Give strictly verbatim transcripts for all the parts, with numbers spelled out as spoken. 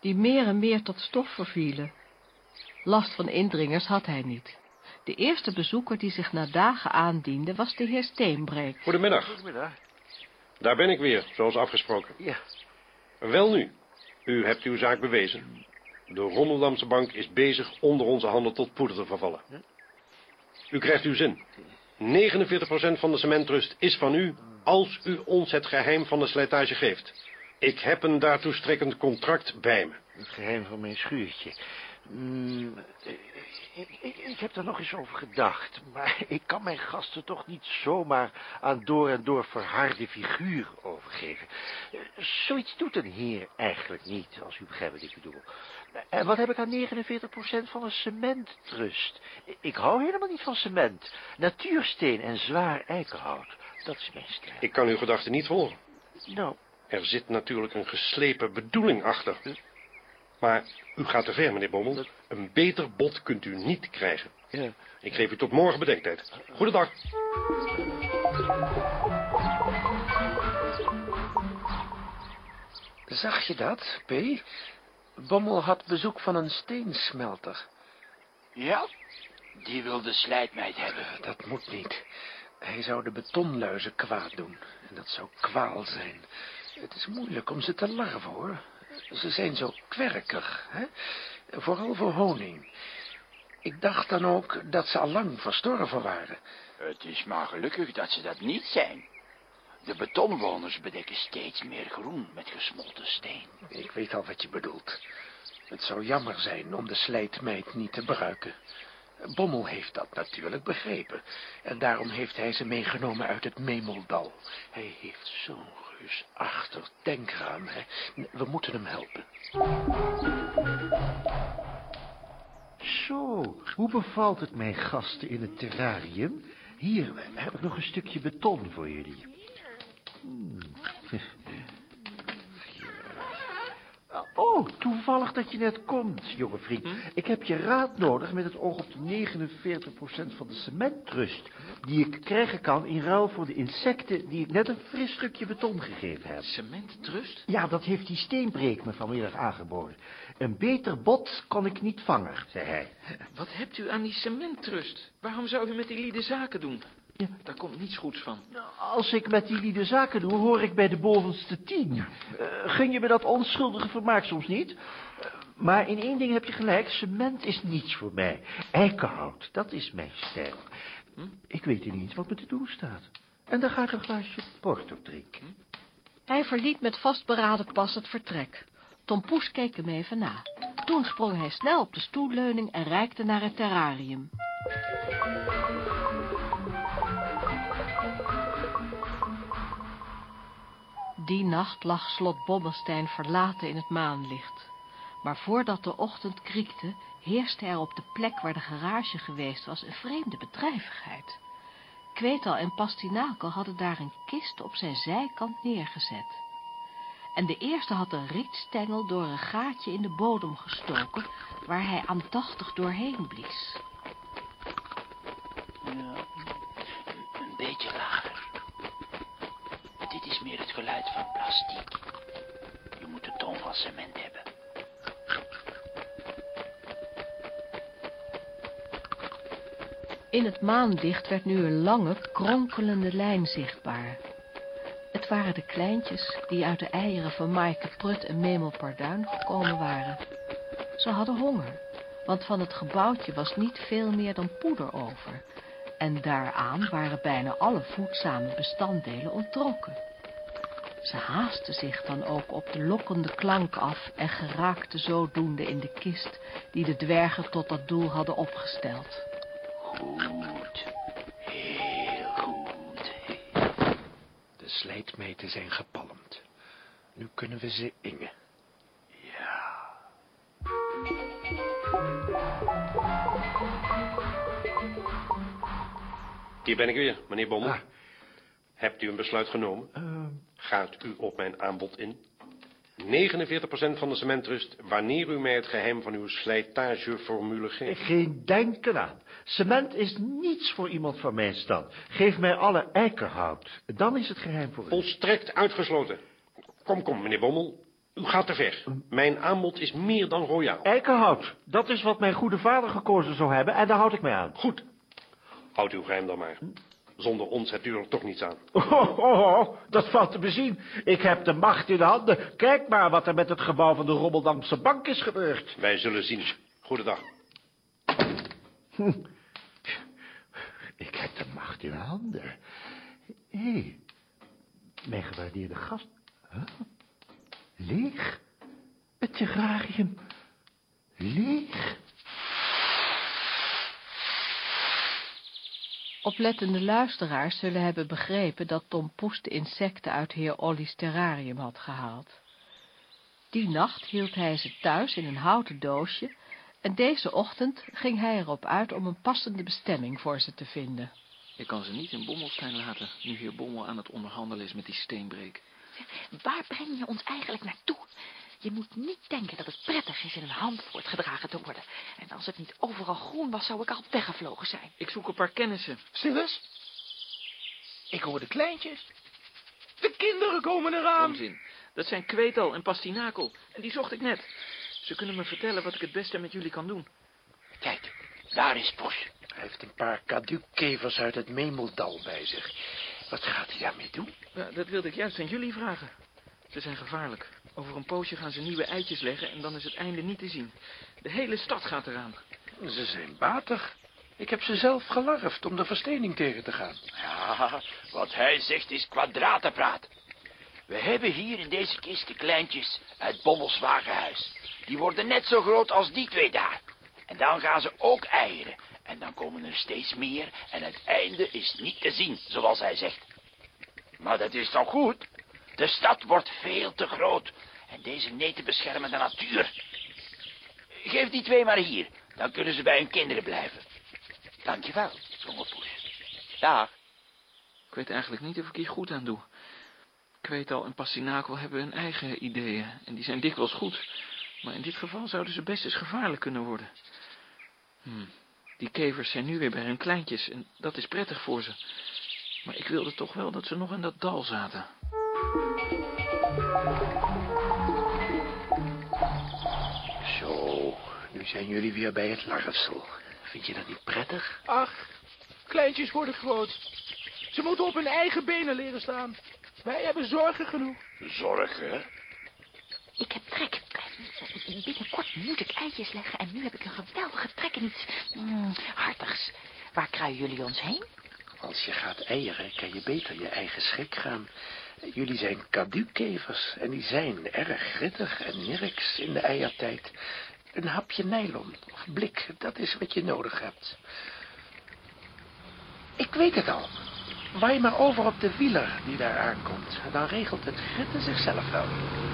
die meer en meer tot stof vervielen. Last van indringers had hij niet. De eerste bezoeker die zich na dagen aandiende was de heer Steenbreek. Goedemiddag. Goedemiddag. Daar ben ik weer, zoals afgesproken. Ja. Welnu, u hebt uw zaak bewezen. De Rommeldamse bank is bezig onder onze handen tot poeder te vervallen. U krijgt uw zin. negenenveertig procent van de cementrust is van u, als u ons het geheim van de slijtage geeft. Ik heb een daartoe strekkend contract bij me. Het geheim van mijn schuurtje. Mm, ik, ik, ik heb er nog eens over gedacht, maar ik kan mijn gasten toch niet zomaar aan door en door verharde figuur overgeven. Zoiets doet een heer eigenlijk niet, als u begrijpt wat ik bedoel. En wat heb ik aan negenenveertig procent van een cementtrust? Ik hou helemaal niet van cement. Natuursteen en zwaar eikenhout, dat is mijn stijl. Ik kan uw gedachten niet volgen. Nou, er zit natuurlijk een geslepen bedoeling achter. Maar u gaat te ver, meneer Bommel. Een beter bod kunt u niet krijgen. Ja. Ik geef u tot morgen bedenktijd. Goedendag. Zag je dat, P? Bommel had bezoek van een steensmelter. Ja, die wil de slijtmeid hebben. Dat moet niet. Hij zou de betonluizen kwaad doen. En dat zou kwaal zijn. Het is moeilijk om ze te larven, hoor. Ze zijn zo kwerkig, hè? Vooral voor honing. Ik dacht dan ook dat ze al lang verstorven waren. Het is maar gelukkig dat ze dat niet zijn. De betonwoners bedekken steeds meer groen met gesmolten steen. Ik weet al wat je bedoelt. Het zou jammer zijn om de slijtmeid niet te gebruiken. Bommel heeft dat natuurlijk begrepen. En daarom heeft hij ze meegenomen uit het Memeldal. Hij heeft zo'n reusachtig denkraam, hè. We moeten hem helpen. Zo, hoe bevalt het mijn gasten in het terrarium? Hier heb ik nog een stukje beton voor jullie. Hmm. Oh, toevallig dat je net komt, jonge vriend. Ik heb je raad nodig met het oog op de negenenveertig procent van de cementrust die ik krijgen kan in ruil voor de insecten die ik net een fris stukje beton gegeven heb. Cementtrust? Ja, dat heeft die Steenbreek me vanmiddag aangeboden. Een beter bod kon ik niet vangen, zei hij. Wat hebt u aan die cementtrust? Waarom zou u met die lieden zaken doen? Ja. Daar komt niets goeds van. Als ik met die lieden zaken doe, hoor ik bij de bovenste tien. Uh, gun je me dat onschuldige vermaak soms niet? Uh, maar in één ding heb je gelijk, cement is niets voor mij. Eikenhout, dat is mijn stijl. Hm? Ik weet niet wat me te doen staat. En dan ga ik een glaasje porto drinken. Hij verliet met vastberaden pas het vertrek. Tom Poes keek hem even na. Toen sprong hij snel op de stoelleuning en reikte naar het terrarium. Die nacht lag slot Bommelstein verlaten in het maanlicht. Maar voordat de ochtend kriekte, heerste er op de plek waar de garage geweest was een vreemde bedrijvigheid. Kweetal en Pastinakel hadden daar een kist op zijn zijkant neergezet. En de eerste had een rietstengel door een gaatje in de bodem gestoken, waar hij aandachtig doorheen blies. Ja, een beetje lager. Dit is meer het geluid van plastiek. Je moet de toon van cement hebben. In het maanlicht werd nu een lange, kronkelende lijn zichtbaar. Het waren de kleintjes die uit de eieren van Maaike Prut en Memel Parduin gekomen waren. Ze hadden honger, want van het gebouwtje was niet veel meer dan poeder over. En daaraan waren bijna alle voedzame bestanddelen onttrokken. Ze haastten zich dan ook op de lokkende klank af en geraakten zodoende in de kist die de dwergen tot dat doel hadden opgesteld. Goed, heel goed. De slijtmeten zijn gepalmd. Nu kunnen we ze ingen. Ja. Hier ben ik weer, meneer Bommel. Ah. Hebt u een besluit genomen? Uh, Gaat u op mijn aanbod in? negenenveertig procent van de cementrust wanneer u mij het geheim van uw slijtageformule geeft. geen denken aan. Cement is niets voor iemand van mijn stand. Geef mij alle eikenhout. Dan is het geheim voor u. Volstrekt uitgesloten. Kom, kom, meneer Bommel. U gaat te ver. Mijn aanbod is meer dan royaal. Eikenhout, dat is wat mijn goede vader gekozen zou hebben en daar houd ik mij aan. Goed. Houd uw geheim dan maar. Zonder ons hebt u er toch niets aan. Oh, oh, oh, dat valt te bezien. Ik heb de macht in de handen. Kijk maar wat er met het gebouw van de Rommeldamse Bank is gebeurd. Wij zullen zien. Goedendag. Hm. Ik heb de macht in handen. Hé, hey, mijn gewaardeerde gast. Huh? Leeg? Het terrarium. Leeg? Oplettende luisteraars zullen hebben begrepen dat Tom Poes de insecten uit heer Olly's terrarium had gehaald. Die nacht hield hij ze thuis in een houten doosje en deze ochtend ging hij erop uit om een passende bestemming voor ze te vinden. Ik kan ze niet in Bommelstein laten, nu heer Bommel aan het onderhandelen is met die steenbreek. Waar breng je ons eigenlijk naartoe? Je moet niet denken dat het prettig is in een handvoort gedragen te worden. En als het niet overal groen was, zou ik al weggevlogen zijn. Ik zoek een paar kennissen. Stil eens. Ik hoor de kleintjes. De kinderen komen eraan. Onzin. Dat zijn Kweetal en Pastinakel. En die zocht ik net. Ze kunnen me vertellen wat ik het beste met jullie kan doen. Kijk, daar is Poes. Hij heeft een paar kadukevers uit het Memeldal bij zich. Wat gaat hij daarmee doen? Ja, dat wilde ik juist aan jullie vragen. Ze zijn gevaarlijk. Over een poosje gaan ze nieuwe eitjes leggen en dan is het einde niet te zien. De hele stad gaat eraan. Ze zijn batig. Ik heb ze zelf gelarfd om de verstening tegen te gaan. Ja, wat hij zegt is kwadratenpraat. We hebben hier in deze kist de kleintjes uit Bommels wagenhuis. Die worden net zo groot als die twee daar. En dan gaan ze ook eieren. En dan komen er steeds meer en het einde is niet te zien, zoals hij zegt. Maar dat is toch goed? De stad wordt veel te groot. En deze neten beschermen de natuur. Geef die twee maar hier. Dan kunnen ze bij hun kinderen blijven. Dankjewel, jonge Poes. Dag. Ik weet eigenlijk niet of ik hier goed aan doe. Kweetal en Pastinakel hebben hun eigen ideeën. En die zijn dikwijls goed. Maar in dit geval zouden ze best eens gevaarlijk kunnen worden. Hm. Die kevers zijn nu weer bij hun kleintjes. En dat is prettig voor ze. Maar ik wilde toch wel dat ze nog in dat dal zaten. Zo, nu zijn jullie weer bij het larfsel. Vind je dat niet prettig? Ach, kleintjes worden groot. Ze moeten op hun eigen benen leren staan. Wij hebben zorgen genoeg. Zorgen? Ik heb trek. Binnenkort moet ik eitjes leggen en nu heb ik een geweldige trek in iets mm, hartigs. Waar kruien jullie ons heen? Als je gaat eieren, kan je beter je eigen schik gaan. Jullie zijn kadukevers en die zijn erg grittig en nirks in de eiertijd. Een hapje nylon of blik, dat is wat je nodig hebt. Ik weet het al. Waai maar over op de wieler die daar aankomt. Dan regelt het gritten zichzelf wel.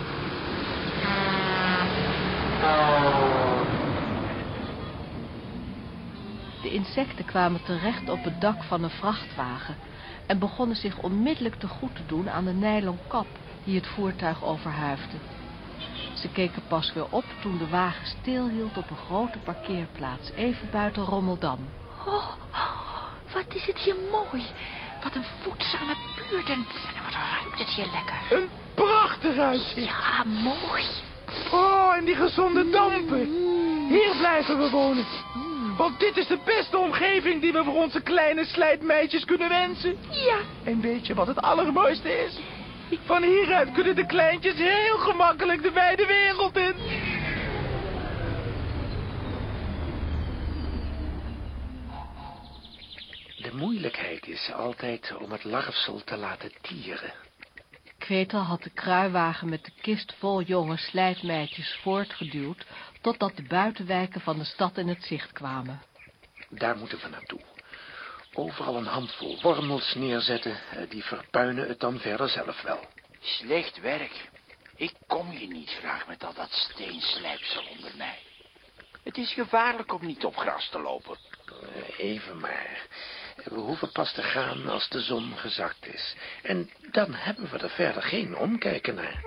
De insecten kwamen terecht op het dak van een vrachtwagen en begonnen zich onmiddellijk te goed te doen aan de nylon kap die het voertuig overhuifde. Ze keken pas weer op toen de wagen stilhield op een grote parkeerplaats, even buiten Rommeldam. Oh, oh, wat is het hier mooi. Wat een voedzame buurt en wat ruikt het hier lekker. Een prachtig uitzicht. Ja, mooi. Oh, en die gezonde dampen. Hier blijven we wonen. Want dit is de beste omgeving die we voor onze kleine slijtmeisjes kunnen wensen. Ja. En weet je wat het allermooiste is? Van hieruit kunnen de kleintjes heel gemakkelijk de wijde wereld in. De moeilijkheid is altijd om het larfsel te laten tieren. Kweetal had de kruiwagen met de kist vol jonge slijtmeisjes voortgeduwd, totdat de buitenwijken van de stad in het zicht kwamen. Daar moeten we naartoe. Overal een handvol wormels neerzetten, die verpuinen het dan verder zelf wel. Slecht werk. Ik kom hier niet graag met al dat steenslijpsel onder mij. Het is gevaarlijk om niet op gras te lopen. Even maar. We hoeven pas te gaan als de zon gezakt is. En dan hebben we er verder geen omkijken naar.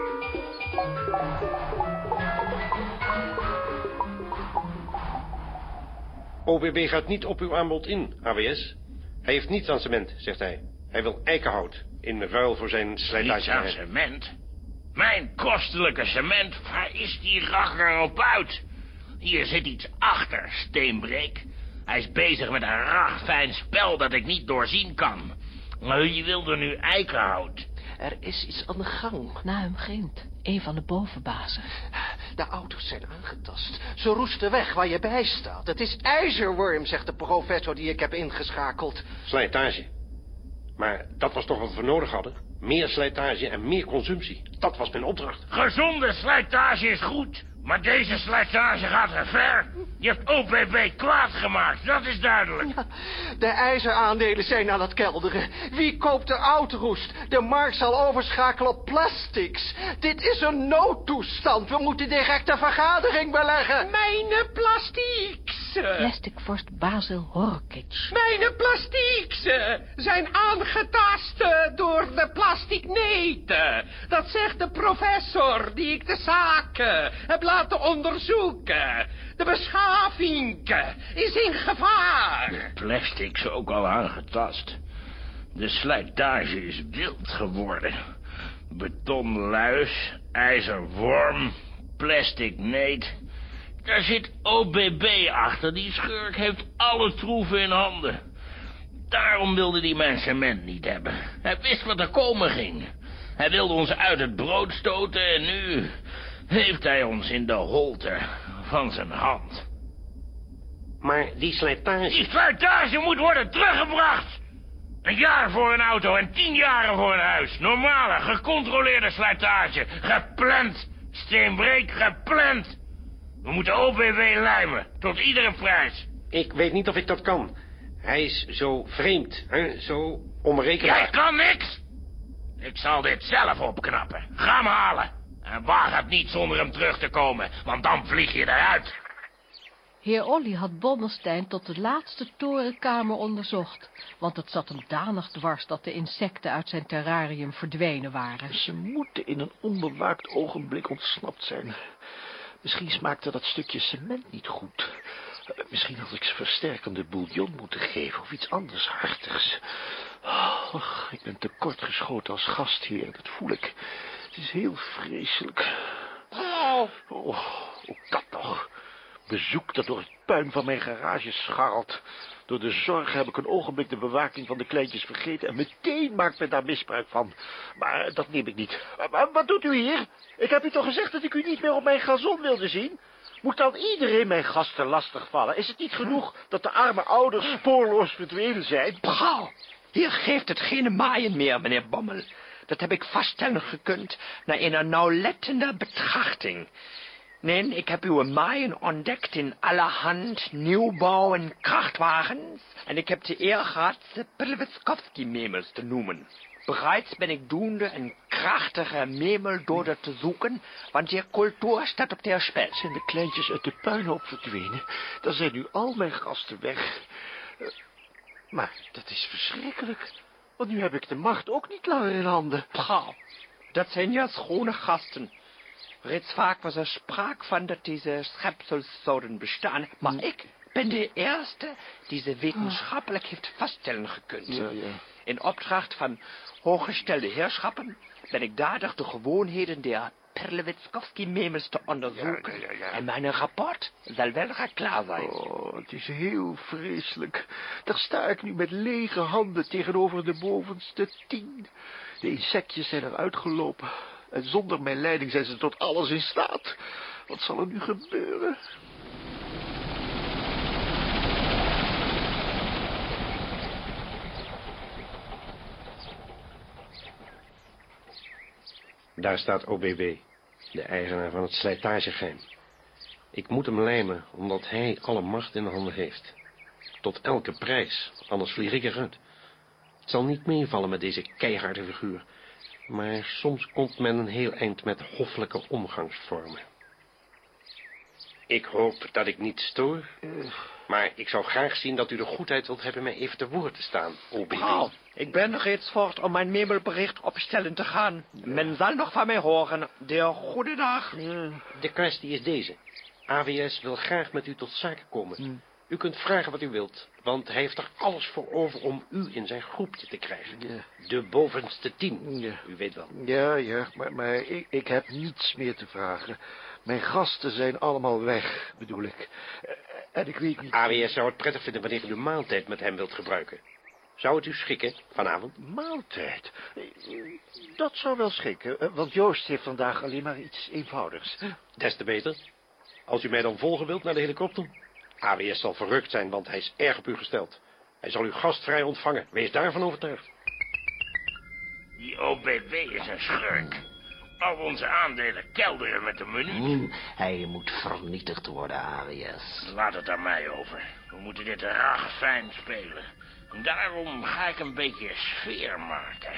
O W B gaat niet op uw aanbod in, A W S. Hij heeft niets aan cement, zegt hij. Hij wil eikenhout, in ruil voor zijn Niets slijtage. aan cement? Mijn kostelijke cement, waar is die rakker op uit? Hier zit iets achter, Steenbreek. Hij is bezig met een ragfijn spel dat ik niet doorzien kan. Je wilde nu eikenhout. Er is iets aan de gang. Naum Grint, een van de bovenbazen. De auto's zijn aangetast. Ze roesten weg waar je bij staat. Het is ijzerworm, zegt de professor die ik heb ingeschakeld. Slijtage. Maar dat was toch wat we nodig hadden? Meer slijtage en meer consumptie. Dat was mijn opdracht. Gezonde slijtage is goed, maar deze slijtage gaat te ver. Je hebt O P B kwaad gemaakt, dat is duidelijk. Ja, de ijzeraandelen zijn aan het kelderen. Wie koopt de autoroest? De markt zal overschakelen op plastics. Dit is een noodtoestand. We moeten direct een vergadering beleggen. Mijn plastieks. Plasticvorst Basil Horkic. Mijn plastieks zijn aangetast door de plasticneten. Dat zegt de professor die ik de zaak heb laten onderzoeken. De beschaving is in gevaar. De plastics ook al aangetast. De slijtage is wild geworden. Betonluis, ijzerworm, plastic neet. Daar zit O B B achter. Die schurk heeft alle troeven in handen. Daarom wilde die mijn cement niet hebben. Hij wist wat er komen ging. Hij wilde ons uit het brood stoten en nu heeft hij ons in de holte van zijn hand. Maar die slijtage... Die slijtage moet worden teruggebracht. Een jaar voor een auto en tien jaren voor een huis. Normale, gecontroleerde slijtage. Gepland. Steenbreek, gepland. We moeten O P B lijmen. Tot iedere prijs. Ik weet niet of ik dat kan. Hij is zo vreemd. Hè? Zo onberekenbaar. Jij kan niks. Ik zal dit zelf opknappen. Ga hem halen. En waag het niet zonder hem terug te komen. Want dan vlieg je eruit. Heer Olly had Bommelstein tot de laatste torenkamer onderzocht, want het zat hem danig dwars dat de insecten uit zijn terrarium verdwenen waren. Ze moeten in een onbewaakt ogenblik ontsnapt zijn. Misschien smaakte dat stukje cement niet goed. Misschien had ik ze versterkende bouillon moeten geven of iets anders hartigs. Och, ik ben tekort geschoten als gastheer, dat voel ik. Het is heel vreselijk. Oh, oh dat nog. Bezoek dat door het puin van mijn garage scharrelt. Door de zorg heb ik een ogenblik de bewaking van de kleintjes vergeten en meteen maakt men daar misbruik van. Maar dat neem ik niet. Maar wat doet u hier? Ik heb u toch gezegd dat ik u niet meer op mijn gazon wilde zien? Moet dan iedereen mijn gasten lastigvallen? Is het niet genoeg dat de arme ouders spoorloos verdwenen zijn? Paul, hier geeft het geen maaien meer, meneer Bommel. Dat heb ik vaststellen gekund na een nauwlettende betrachting. Nee, ik heb uw maaien ontdekt in allerhand nieuwbouw- en krachtwagens. En ik heb de eer gehad ze Prlewitskowski-memels te noemen. Bereits ben ik doende een krachtige memeldoder te zoeken, want je cultuur staat op der spel. Zijn de kleintjes uit de puinhoop verdwenen? Dan zijn nu al mijn gasten weg. Uh, maar dat is verschrikkelijk, want nu heb ik de macht ook niet langer in handen. Paul, dat zijn ja schone gasten. Reeds vaak was er sprake van dat deze schepsels zouden bestaan, maar hm. ik ben de eerste die ze wetenschappelijk heeft vaststellen gekund. Ja, ja. In opdracht van hooggestelde heerschappen ben ik dadig de gewoonheden der Prlewitskowski-memels te onderzoeken. Ja, ja, ja. En mijn rapport zal wel klaar zijn. Oh, het is heel vreselijk. Daar sta ik nu met lege handen tegenover de bovenste tien. De insectjes zijn eruit gelopen. En zonder mijn leiding zijn ze tot alles in staat. Wat zal er nu gebeuren? Daar staat O B B, de eigenaar van het slijtagegeheim. Ik moet hem lijmen, omdat hij alle macht in de handen heeft. Tot elke prijs, anders vlieg ik eruit. Het zal niet meevallen met deze keiharde figuur. Maar soms komt men een heel eind met hoffelijke omgangsvormen. Ik hoop dat ik niet stoor. Uh, maar ik zou graag zien dat u de goedheid wilt hebben mij even te woord te staan, O B B. Paul, ik ben reeds voort om mijn memelbericht opstellen te gaan. Men zal nog van mij horen. De goedendag. Uh, de kwestie is deze. A W S wil graag met u tot zaken komen. Hmm. U kunt vragen wat u wilt, want hij heeft er alles voor over om u in zijn groepje te krijgen. Ja. De bovenste tien, Ja. u weet wel. Ja, ja, maar, maar ik, ik heb niets meer te vragen. Mijn gasten zijn allemaal weg, bedoel ik. Eh, En ik weet niet... A W S zou het prettig vinden wanneer u de maaltijd met hem wilt gebruiken. Zou het u schikken, vanavond? Maaltijd? Dat zou wel schikken, eh, want Joost heeft vandaag alleen maar iets eenvoudigs. Des te beter. Als u mij dan volgen wilt naar de helikopter. A W S zal verrukt zijn, want hij is erg op u gesteld. Hij zal u gastvrij ontvangen. Wees daarvan overtuigd. Die O B B is een schurk. Al onze aandelen kelderen met een minuut. Hij moet vernietigd worden, A W S. Laat het aan mij over. We moeten dit erg fijn spelen. En daarom ga ik een beetje sfeer maken.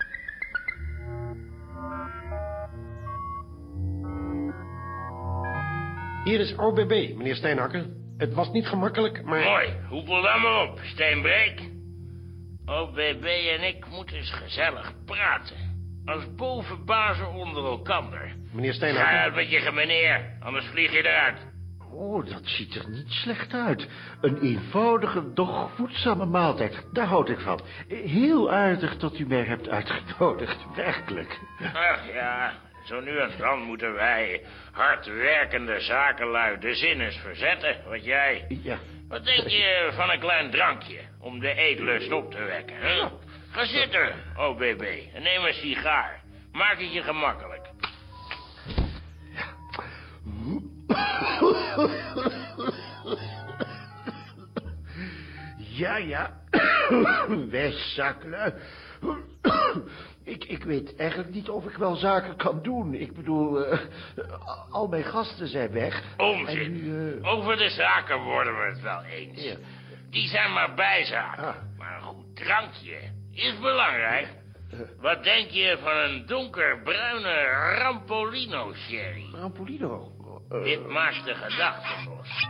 Hier is O B B, meneer Steenhakker. Het was niet gemakkelijk, maar... Mooi, hoepel dan maar op, Steenbreek. O B B en ik moeten eens gezellig praten. Als bovenbazen onder elkander. Meneer Ga Steenhakker... uit met je gemeneer, anders vlieg je eruit. Oh, dat ziet er niet slecht uit. Een eenvoudige, doch voedzame maaltijd. Daar houd ik van. Heel aardig dat u mij hebt uitgenodigd, werkelijk. Ach ja, zo nu en dan moeten wij hardwerkende zakenlui de zin eens verzetten, wat jij. Ja. Wat denk je van een klein drankje om de eetlust op te wekken, hè? Ga zitten, O B B, en neem een sigaar. Maak het je gemakkelijk. Ja, ja. Wij zakenlui. Ik, ik weet eigenlijk niet of ik wel zaken kan doen. Ik bedoel, uh, al mijn gasten zijn weg. Onzin. En nu, uh... Over de zaken worden we het wel eens. Ja. Die zijn maar bijzaken. Ah. Maar een goed drankje is belangrijk. Wat denk je van een donkerbruine Rampolino sherry? Rampolino? Uh... Dit maakt de gedachten los.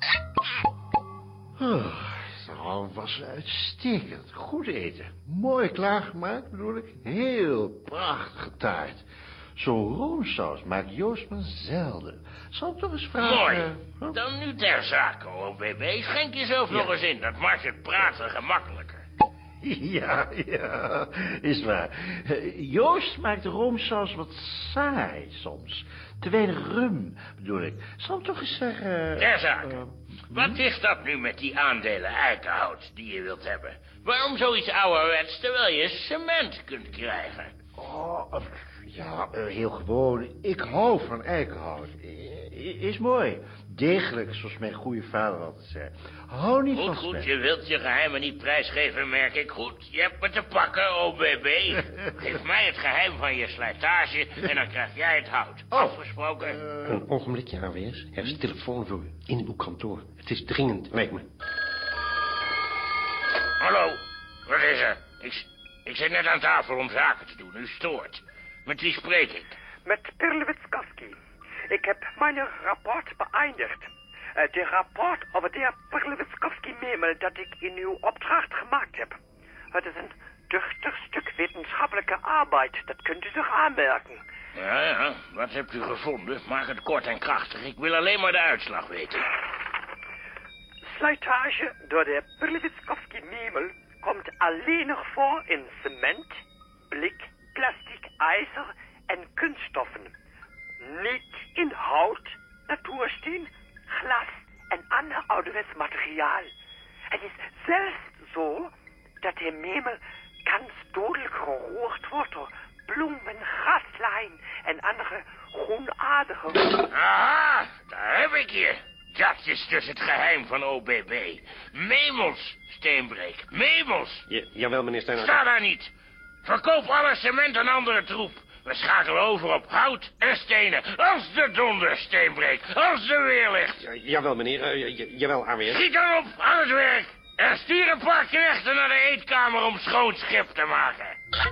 Oh, nou, was uitstekend. Goed eten. Mooi klaargemaakt, bedoel ik. Heel prachtige taart. Zo'n roomsaus maakt Joost maar zelden. Zal ik toch eens vragen... Mooi. Huh? Dan nu ter zake, O B B. Schenk jezelf Ja. nog eens in. Dat maakt het praten gemakkelijker. Ja, ja, is waar. Eh, Joost maakt de roomsaus wat saai soms. Te weinig rum, bedoel ik. Zal ik toch eens zeggen... Ter zake. eh, Wat is dat nu met die aandelen eikenhout die je wilt hebben? Waarom zoiets ouderwets terwijl je cement kunt krijgen? Oh, eh, ja, eh, heel gewoon. Ik hou van eikenhout. I- i- Is mooi. Degelijk, zoals mijn goede vader altijd zei. Hou niet Goed, van goed, spek. je wilt je geheimen niet prijsgeven, merk ik goed. Je hebt me te pakken, O B B. Geef mij het geheim van je slijtage en dan krijg jij het hout. Oh. Afgesproken? Een ogenblikje, A W S. Er is een telefoon voor u. In uw kantoor. Het is dringend, lijkt me. Hallo, wat is er? Ik, ik zit net aan tafel om zaken te doen, u stoort. Met wie spreek ik? Met Perlewitzkowski. Ik heb mijn rapport beëindigd. Uh, de rapport over de Perlewitzkowski-memel dat ik in uw opdracht gemaakt heb. Het is een duchtig stuk wetenschappelijke arbeid, dat kunt u zich aanmerken. Ja, ja, wat hebt u gevonden? Maak het kort en krachtig. Ik wil alleen maar de uitslag weten. Slijtage door de Perlewitzkowski-memel komt alleen nog voor in cement, blik, plastic, ijzer en kunststoffen. Niet in hout, natuursteen, glas en ander ouderwets materiaal. Het is zelfs zo dat de memel ganz dodelijk geroerd wordt door bloemen, graslijn en andere groenaardige... Aha, daar heb ik je. Dat is dus het geheim van O B B. Memels, Steenbreek, memels. Ja, jawel, meneer Steenhakker. Sta daar niet. Verkoop alle cement en andere troep. We schakelen over op hout en stenen. Als de donder, Steenbreek. Als de weerlicht. Ja, jawel, meneer. Uh, j- jawel, A W S. Schiet dan op, aan het werk. En stuur een paar knechten naar de eetkamer om schoon schip te maken.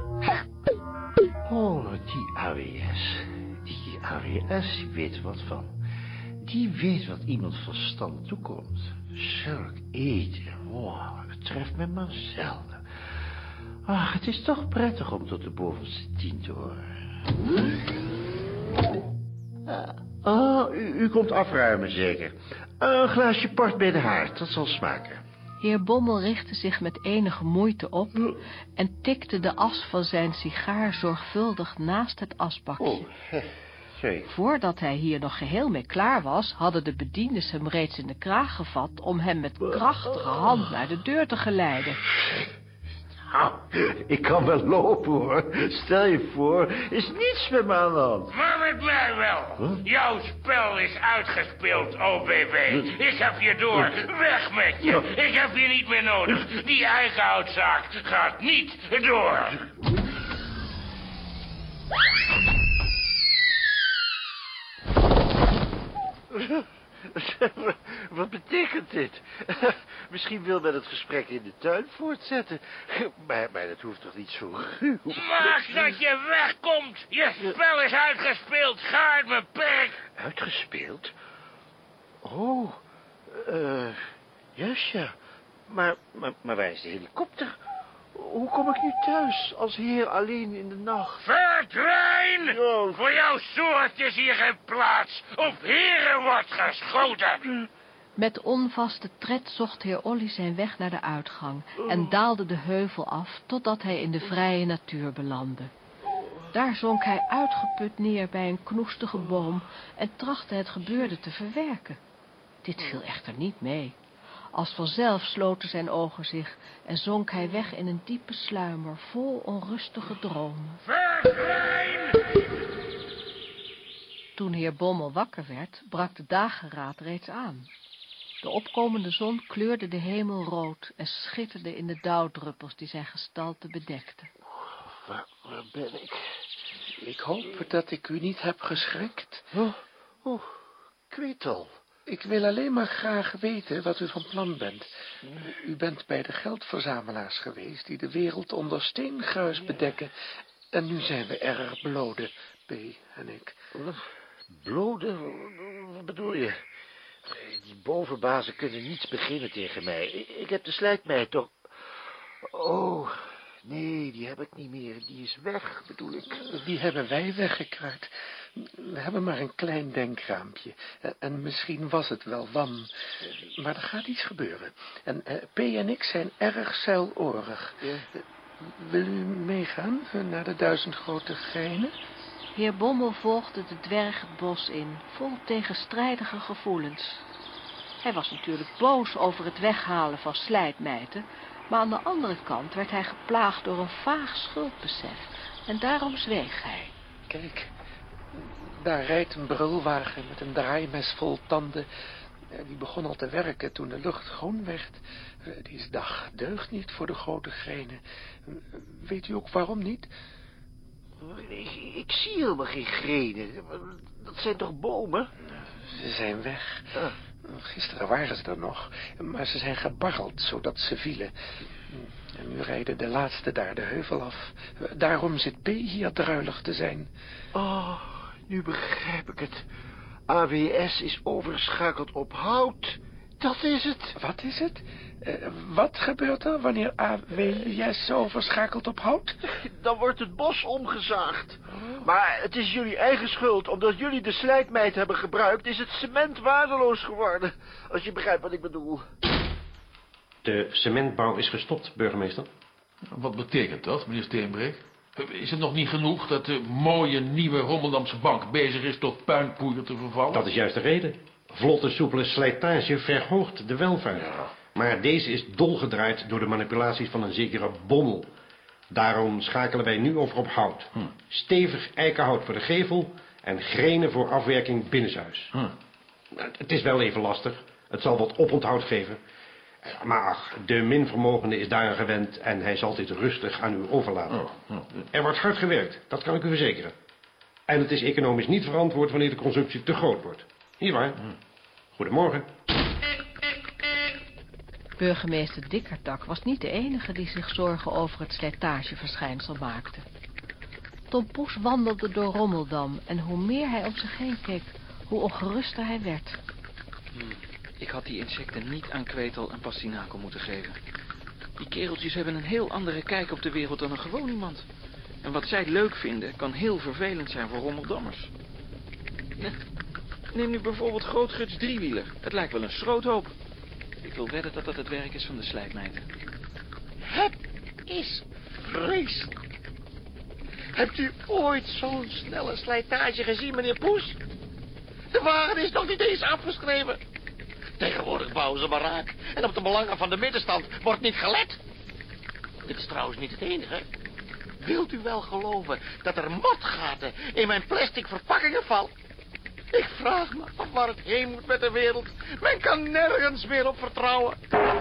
Oh, die A W S. Die A W S die weet er wat van. Die weet wat iemand verstand toekomt. Zulk eten, oh, het treft me maar zelden. Ach, het is toch prettig om tot de bovenste tien te horen. Ah, Oh, u, u komt afruimen zeker. Een glaasje port bij de haard, dat zal smaken. Heer Bommel richtte zich met enige moeite op en tikte de as van zijn sigaar zorgvuldig naast het asbakje. Oh, sorry. Voordat hij hier nog geheel mee klaar was, hadden de bediendes hem reeds in de kraag gevat om hem met krachtige hand naar de deur te geleiden. Nou, ik kan wel lopen, hoor. Stel je voor, is niets met me aan de hand. Maar met mij wel. Huh? Jouw spel is uitgespeeld, O B B. Ik heb je door. Weg met je. Ik heb je niet meer nodig. Die eigenhoudzaak gaat niet door. Wat betekent dit? Misschien wil men het gesprek in de tuin voortzetten. Maar, maar dat hoeft toch niet zo ruw? Maak dat je wegkomt. Je spel is uitgespeeld. Ga uit mijn perk. Uitgespeeld? Oh, uh, juist ja. Maar, maar, maar waar is de helikopter? Hoe kom ik nu thuis als heer alleen in de nacht? Verdwijn! Oh. Voor jouw soort is hier geen plaats. Op heren wordt geschoten. Met onvaste tred zocht heer Olly zijn weg naar de uitgang en daalde de heuvel af totdat hij in de vrije natuur belandde. Daar zonk hij uitgeput neer bij een knoestige boom en trachtte het gebeurde te verwerken. Dit viel echter niet mee. Als vanzelf sloten zijn ogen zich en zonk hij weg in een diepe sluimer vol onrustige dromen. Verdwijn! Toen heer Bommel wakker werd, brak de dageraad reeds aan. De opkomende zon kleurde de hemel rood en schitterde in de dauwdruppels die zijn gestalte bedekten. Waar, waar ben ik? Ik hoop dat ik u niet heb geschrikt. Oh, oh, ik weet al. Ik wil alleen maar graag weten wat u van plan bent. U bent bij de geldverzamelaars geweest die de wereld onder steengruis bedekken. En nu zijn we erg bloden, P. en ik. Bloden? Wat bedoel je? Die bovenbazen kunnen niets beginnen tegen mij. Ik heb de slijkmeid toch... Oh, nee, die heb ik niet meer. Die is weg, bedoel ik. Die hebben wij weggekruid. We hebben maar een klein denkraampje. En misschien was het wel wan. Maar er gaat iets gebeuren. En uh, P en ik zijn erg zeilorig. Ja. Wil u meegaan naar de duizend grote geinen? Heer Bommel volgde de dwerg het bos in, vol tegenstrijdige gevoelens. Hij was natuurlijk boos over het weghalen van slijtmijten, maar aan de andere kant werd hij geplaagd door een vaag schuldbesef en daarom zweeg hij. Kijk, daar rijdt een brulwagen met een draaimes vol tanden. Die begon al te werken toen de lucht groen werd. Die dag deugt niet voor de grote grenen. Weet u ook waarom niet? Ik, ik zie helemaal geen grenen. Dat zijn toch bomen? Ze zijn weg. Ah. Gisteren waren ze er nog, maar ze zijn gebarreld zodat ze vielen. En nu rijden de laatste daar de heuvel af. Daarom zit P hier druilig te zijn. Oh, nu begrijp ik het. A W S is overschakeld op hout. Dat is het. Wat is het? Uh, wat gebeurt er wanneer A W S overschakelt op hout? Dan wordt het bos omgezaagd. Oh. Maar het is jullie eigen schuld. Omdat jullie de slijkmeid hebben gebruikt, is het cement waardeloos geworden. Als je begrijpt wat ik bedoel. De cementbouw is gestopt, burgemeester. Wat betekent dat, meneer Steenbreek? Is het nog niet genoeg dat de mooie nieuwe Rommeldamse bank bezig is tot puinpoeier te vervallen? Dat is juist de reden. Vlotte, soepele slijtage verhoogt de welvaart. Ja. Maar deze is dolgedraaid door de manipulaties van een zekere Bommel. Daarom schakelen wij nu over op hout. Hm. Stevig eikenhout voor de gevel en grenen voor afwerking binnenshuis. Hm. Het is wel even lastig. Het zal wat oponthoud geven. Maar ach, de minvermogende is daaraan gewend en hij zal dit rustig aan u overlaten. Oh, oh. Er wordt hard gewerkt, dat kan ik u verzekeren. En het is economisch niet verantwoord wanneer de consumptie te groot wordt. Niet waar? Hmm. Goedemorgen. Burgemeester Dikkerdak was niet de enige die zich zorgen over het slijtageverschijnsel maakte. Tom Poes wandelde door Rommeldam en hoe meer hij om zich heen keek, hoe ongeruster hij werd. Hmm. Ik had die insecten niet aan kwetel en pastinakel moeten geven. Die kereltjes hebben een heel andere kijk op de wereld dan een gewoon iemand. En wat zij leuk vinden, kan heel vervelend zijn voor Rommeldammers. Neem nu bijvoorbeeld Grootguts driewieler. Het lijkt wel een schroothoop. Ik wil wedden dat dat het werk is van de slijpmeid. Het is vreselijk. Hebt u ooit zo'n snelle slijtage gezien, meneer Poes? De wagen is nog niet eens afgeschreven. Tegenwoordig bouwen ze maar raak. En op de belangen van de middenstand wordt niet gelet. Dit is trouwens niet het enige. Wilt u wel geloven dat er matgaten in mijn plastic verpakkingen vallen? Ik vraag me af waar het heen moet met de wereld. Men kan nergens meer op vertrouwen.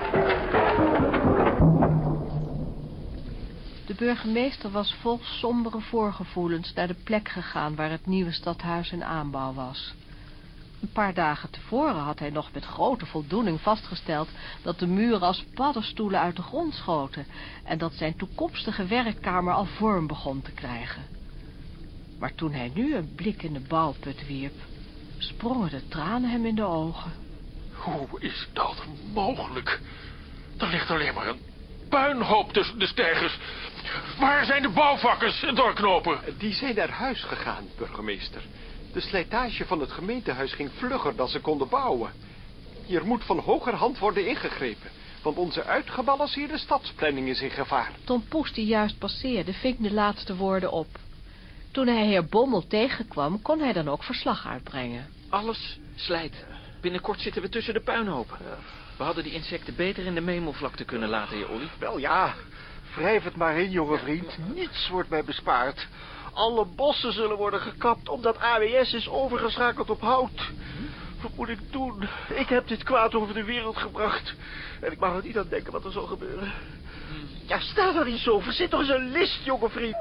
De burgemeester was vol sombere voorgevoelens naar de plek gegaan waar het nieuwe stadhuis in aanbouw was. Een paar dagen tevoren had hij nog met grote voldoening vastgesteld dat de muren als paddenstoelen uit de grond schoten en dat zijn toekomstige werkkamer al vorm begon te krijgen. Maar toen hij nu een blik in de bouwput wierp, sprongen de tranen hem in de ogen. Hoe is dat mogelijk? Er ligt alleen maar een puinhoop tussen de steigers. Waar zijn de bouwvakkers en doorknopen? Die zijn naar huis gegaan, burgemeester. De slijtage van het gemeentehuis ging vlugger dan ze konden bouwen. Hier moet van hogerhand worden ingegrepen, want onze uitgebalanceerde stadsplanning is in gevaar. Tom Poes, die juist passeerde, ving de laatste woorden op. Toen hij heer Bommel tegenkwam, kon hij dan ook verslag uitbrengen. Alles slijt. Binnenkort zitten we tussen de puinhopen. We hadden die insecten beter in de memelvlakte kunnen laten, heer Olly. Wel ja, wrijf het maar in, jonge vriend. Niets wordt mij bespaard. Alle bossen zullen worden gekapt omdat A W S is overgeschakeld op hout. Wat moet ik doen? Ik heb dit kwaad over de wereld gebracht. En ik mag er niet aan denken wat er zal gebeuren. Ja, sta er niet zo. Verzit toch eens een list, jonge vriend.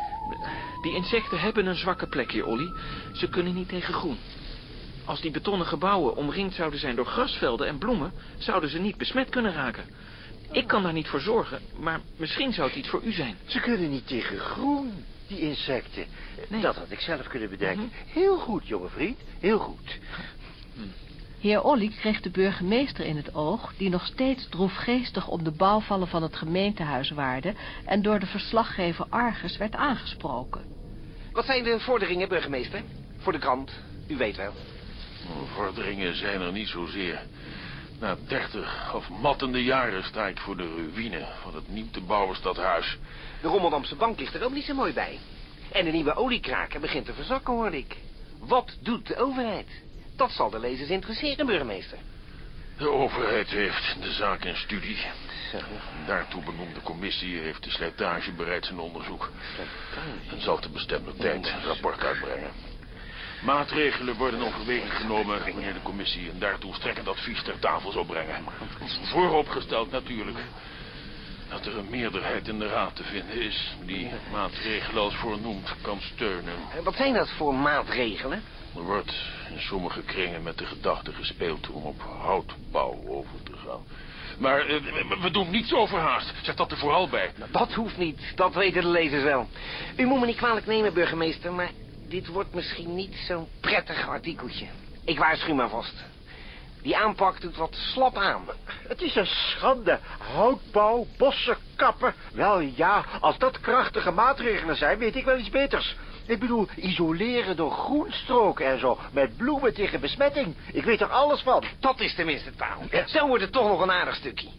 Die insecten hebben een zwakke plek, heer Olly. Ze kunnen niet tegen groen. Als die betonnen gebouwen omringd zouden zijn door grasvelden en bloemen, zouden ze niet besmet kunnen raken. Ik kan daar niet voor zorgen, maar misschien zou het iets voor u zijn. Ze kunnen niet tegen groen, die insecten. Nee. Dat had ik zelf kunnen bedenken. Mm-hmm. Heel goed, jonge vriend. Heel goed. Hmm. Heer Olly kreeg de burgemeester in het oog, die nog steeds droefgeestig om de bouwvallen van het gemeentehuis waarde en door de verslaggever Argus werd aangesproken. Wat zijn de vorderingen, burgemeester? Voor de krant, u weet wel. Vorderingen zijn er niet zozeer. Na dertig afmattende jaren sta ik voor de ruïne van het nieuw te bouwen stadhuis. De Rommeldamse bank ligt er ook niet zo mooi bij. En de nieuwe oliekraker begint te verzakken, hoor ik. Wat doet de overheid? Dat zal de lezers interesseren, burgemeester. De overheid heeft de zaak in studie. Daartoe benoemde commissie heeft de slijtage bereids een onderzoek. En zal te bestemde tijd een rapport uitbrengen. Maatregelen worden overweging genomen wanneer de commissie een daartoe strekkend advies ter tafel zou brengen. Vooropgesteld natuurlijk dat er een meerderheid in de raad te vinden is die maatregelen als voornoemd kan steunen. Wat zijn dat voor maatregelen? Er wordt in sommige kringen met de gedachte gespeeld om op houtbouw over te gaan. Maar uh, we doen niets overhaast. Zeg dat er vooral bij. Nou, dat hoeft niet. Dat weten de lezers wel. U moet me niet kwalijk nemen, burgemeester, maar dit wordt misschien niet zo'n prettig artikeltje. Ik waarschuw maar vast. Die aanpak doet wat slap aan. Het is een schande. Houtbouw, bossen kappen. Wel ja, als dat krachtige maatregelen zijn, weet ik wel iets beters. Ik bedoel, isoleren door groenstrook en zo. Met bloemen tegen besmetting. Ik weet er alles van. Dat is tenminste taal. Ja. Zo wordt het toch nog een aardig stukje.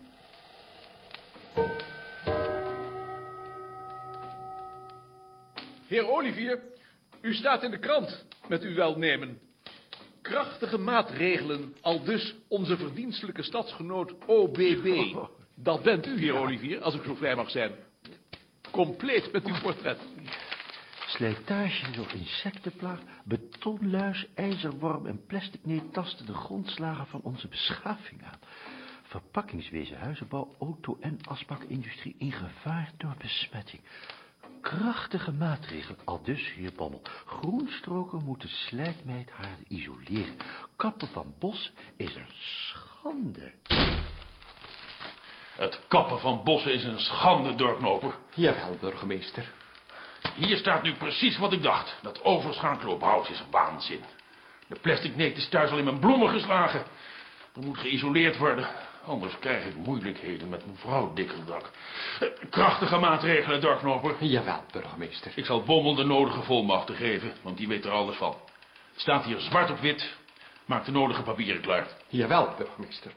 Heer Olivier, u staat in de krant met uw welnemen. Krachtige maatregelen, aldus onze verdienstelijke stadsgenoot O B B. Dat bent u, heer Olivier, als ik zo vrij mag zijn. Compleet met uw portret. Slijtage door insectenplaag, betonluis, ijzerworm en plastic neet tasten de grondslagen van onze beschaving aan. Verpakkingswezen, huizenbouw, auto- en asbakindustrie in gevaar door besmetting. Krachtige maatregelen, aldus heer Bommel. Groenstroken moeten slijkmeid haar isoleren. Kappen van bos is een schande. Het kappen van bossen is een schande, doorknoper. Jawel, burgemeester. Hier staat nu precies wat ik dacht. Dat overschakelen op hout is waanzin. De plastic neet is thuis al in mijn bloemen geslagen. Er moet geïsoleerd worden. Anders krijg ik moeilijkheden met mevrouw Dikkeldak. Krachtige maatregelen, doorknoper. Jawel, burgemeester. Ik zal Bommel de nodige volmachten geven, want die weet er alles van. Staat hier zwart op wit. Maak de nodige papieren klaar. Jawel, burgemeester.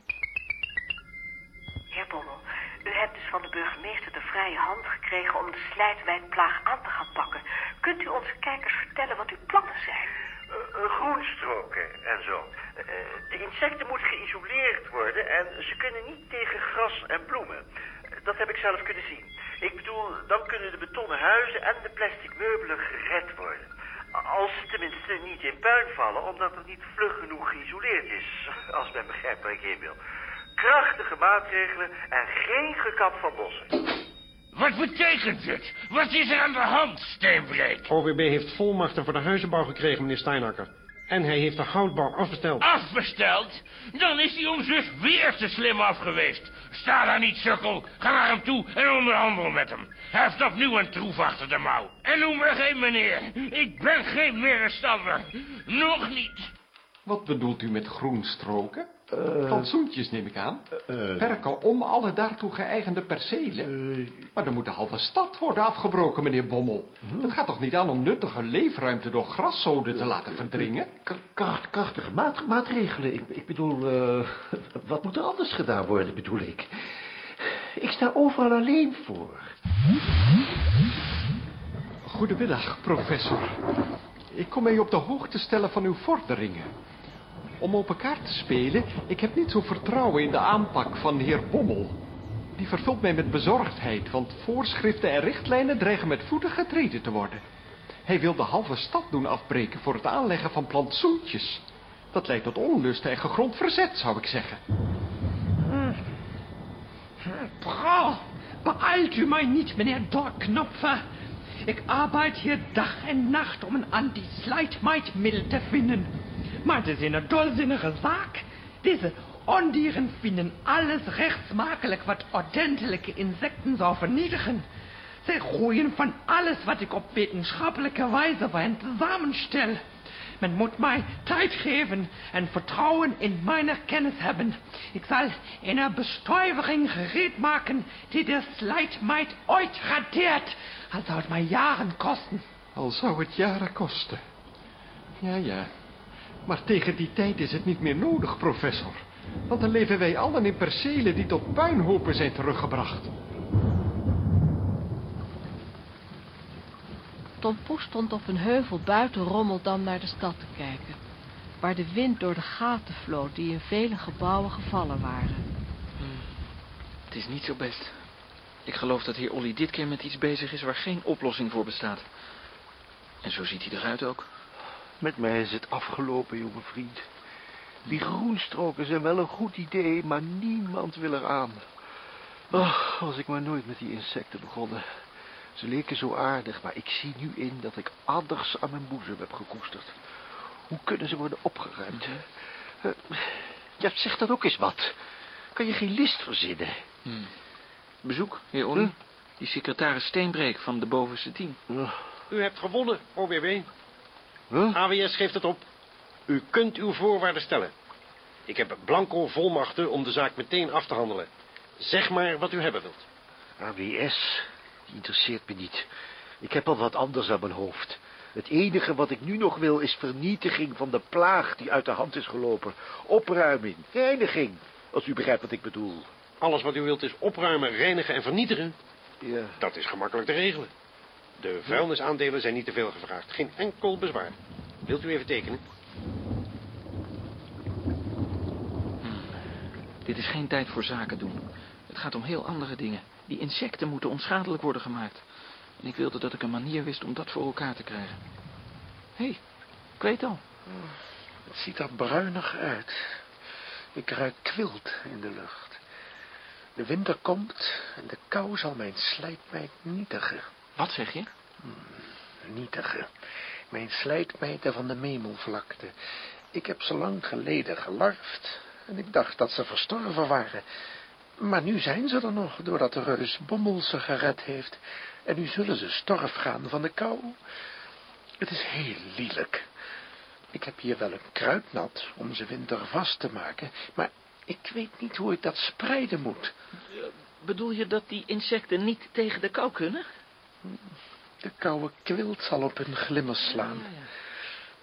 Heer Bommel, u hebt dus van de burgemeester de vrije hand gekregen om de slijtmijnplaag aan te gaan pakken. Kunt u onze kijkers vertellen wat uw plannen zijn? Uh, groenstroken en zo. Uh, de insecten moeten geïsoleerd worden en ze kunnen niet tegen gras en bloemen. Uh, dat heb ik zelf kunnen zien. Ik bedoel, dan kunnen de betonnen huizen en de plastic meubelen gered worden. Als ze tenminste niet in puin vallen, omdat er niet vlug genoeg geïsoleerd is. Als men begrijpt waar ik heen wil. Krachtige maatregelen en geen gekap van bossen. Wat betekent het? Wat is er aan de hand, Steenbreek? O W B heeft volmachten voor de huizenbouw gekregen, meneer Steinacker. En hij heeft de houtbouw afbesteld. Afbesteld? Dan is hij ons dus weer te slim af geweest. Sta daar niet, sukkel. Ga naar hem toe en onderhandel met hem. Hij heeft opnieuw een troef achter de mouw. En noem me geen meneer. Ik ben geen middenstander. Nog niet. Wat bedoelt u met groenstroken? Uh, Plantsoentjes neem ik aan. Uh, Perken om alle daartoe geëigende percelen. Uh, maar dan moet de halve stad worden afgebroken, meneer Bommel. Uh, het gaat toch niet aan om nuttige leefruimte door graszoden te laten verdringen? Kracht, krachtige maat, maatregelen. Ik, ik bedoel, uh, wat moet er anders gedaan worden, bedoel ik. Ik sta overal alleen voor. Goedemiddag, professor. Ik kom mij op de hoogte stellen van uw vorderingen. Om op elkaar te spelen, ik heb niet zo vertrouwen in de aanpak van de heer Bommel. Die vervult mij met bezorgdheid, want voorschriften en richtlijnen dreigen met voeten getreden te worden. Hij wil de halve stad doen afbreken voor het aanleggen van plantsoentjes. Dat leidt tot onlust en gegrond verzet, zou ik zeggen. Frau, beeilt u mij niet, meneer Dorknopfer. Ik arbeid hier dag en nacht om een anti-slijtmijtmiddel te vinden. Maar het is een dolzinnige zaak. Deze ondieren vinden alles rechtsmakelijk wat ordentelijke insecten zou vernietigen. Zij groeien van alles wat ik op wetenschappelijke wijze waarin samenstel. Men moet mij tijd geven en vertrouwen in mijn kennis hebben. Ik zal een bestuivering gereed maken die de slijtmijt ooit radeert. Al zou het mij jaren kosten. Al zou het jaren kosten. Ja, ja. Maar tegen die tijd is het niet meer nodig, professor. Want dan leven wij allen in percelen die tot puinhopen zijn teruggebracht. Tom Poes stond op een heuvel buiten Rommeldam naar de stad te kijken, waar de wind door de gaten vloot die in vele gebouwen gevallen waren. Hmm. Het is niet zo best. Ik geloof dat heer Olly dit keer met iets bezig is waar geen oplossing voor bestaat. En zo ziet hij eruit ook. Met mij is het afgelopen, jonge vriend. Die groenstroken zijn wel een goed idee, maar niemand wil eraan. Oh, was ik maar nooit met die insecten begonnen. Ze leken zo aardig, maar ik zie nu in dat ik adders aan mijn boezem heb gekoesterd. Hoe kunnen ze worden opgeruimd? Uh, ja, zeg dan ook eens wat. Kan je geen list verzinnen? Hmm. Bezoek, heer Olly. Hm? Die secretaris Steenbreek van de bovenste tien. Uh. U hebt gewonnen, O W B. Huh? A W S geeft het op. U kunt uw voorwaarden stellen. Ik heb blanco volmachten om de zaak meteen af te handelen. Zeg maar wat u hebben wilt. A W S, die interesseert me niet. Ik heb al wat anders aan mijn hoofd. Het enige wat ik nu nog wil is vernietiging van de plaag die uit de hand is gelopen. Opruiming, reiniging, als u begrijpt wat ik bedoel. Alles wat u wilt is opruimen, reinigen en vernietigen? Ja. Dat is gemakkelijk te regelen. De vuilnisaandelen zijn niet te veel gevraagd. Geen enkel bezwaar. Wilt u even tekenen? Hmm. Dit is geen tijd voor zaken doen. Het gaat om heel andere dingen. Die insecten moeten onschadelijk worden gemaakt. En ik wilde dat ik een manier wist om dat voor elkaar te krijgen. Hé, hey, ik weet al. Het ziet er bruinig uit. Ik ruik kwilt in de lucht. De winter komt en de kou zal mijn slijtmijt nietigen. Wat zeg je? Hmm, nietigen. Mijn slijtmijten van de Memelvlakte. Ik heb ze lang geleden gelarfd. En ik dacht dat ze verstorven waren. Maar nu zijn ze er nog, doordat de reus Bommel ze gered heeft. En nu zullen ze storf gaan van de kou. Het is heel lielijk. Ik heb hier wel een kruidnat om ze wintervast te maken, maar ik weet niet hoe ik dat spreiden moet. Bedoel je dat die insecten niet tegen de kou kunnen? De koude kwilt zal op hun glimmers slaan. Ja, ja.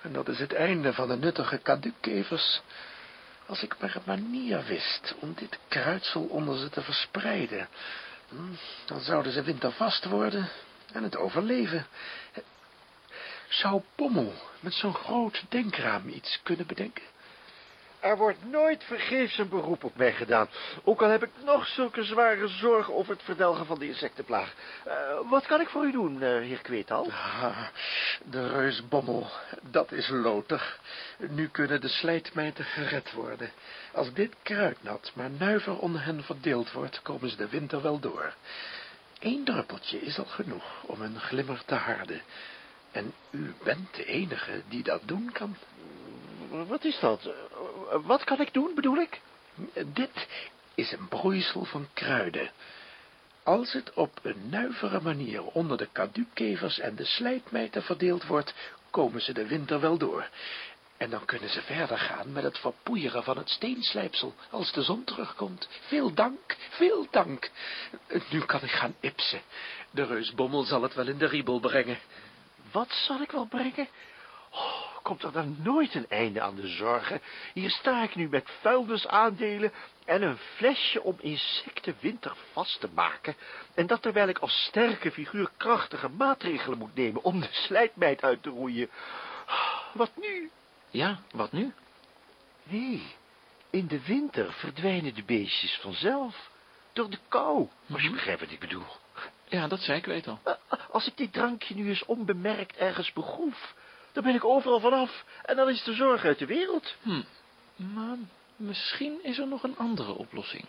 En dat is het einde van de nuttige kadukevers. Als ik maar een manier wist om dit kruidsel onder ze te verspreiden, dan zouden ze wintervast worden en het overleven. Zou Bommel met zo'n groot denkraam iets kunnen bedenken? Er wordt nooit vergeefs een beroep op mij gedaan. Ook al heb ik nog zulke zware zorgen over het verdelgen van de insectenplaag. Uh, wat kan ik voor u doen, uh, heer Kweetal? Ah, de reus Bommel, dat is loter. Nu kunnen de slijtmijten gered worden. Als dit kruidnat maar nuiver onder hen verdeeld wordt, komen ze de winter wel door. Eén druppeltje is al genoeg om hun glimmer te harden. En u bent de enige die dat doen kan. Wat is dat? Wat kan ik doen, bedoel ik? Dit is een broeisel van kruiden. Als het op een nuivere manier onder de kadukevers en de slijtmijten verdeeld wordt, komen ze de winter wel door. En dan kunnen ze verder gaan met het verpoeieren van het steenslijpsel als de zon terugkomt. Veel dank, veel dank. Nu kan ik gaan ipsen. De reus Bommel zal het wel in de riebel brengen. Wat zal ik wel brengen? Oh, komt er dan nooit een einde aan de zorgen? Hier sta ik nu met vuilnisaandelen en een flesje om insecten wintervast te maken. En dat terwijl ik als sterke figuur krachtige maatregelen moet nemen om de slijtmijt uit te roeien. Wat nu? Ja, wat nu? Nee, in de winter verdwijnen de beestjes vanzelf. Door de kou, als je begrijpt wat ik bedoel. Ja, dat zei ik, weet al. Als ik dit drankje nu eens onbemerkt ergens begroef, dan ben ik overal vanaf en dan is de zorg uit de wereld. Hm. Maar misschien is er nog een andere oplossing.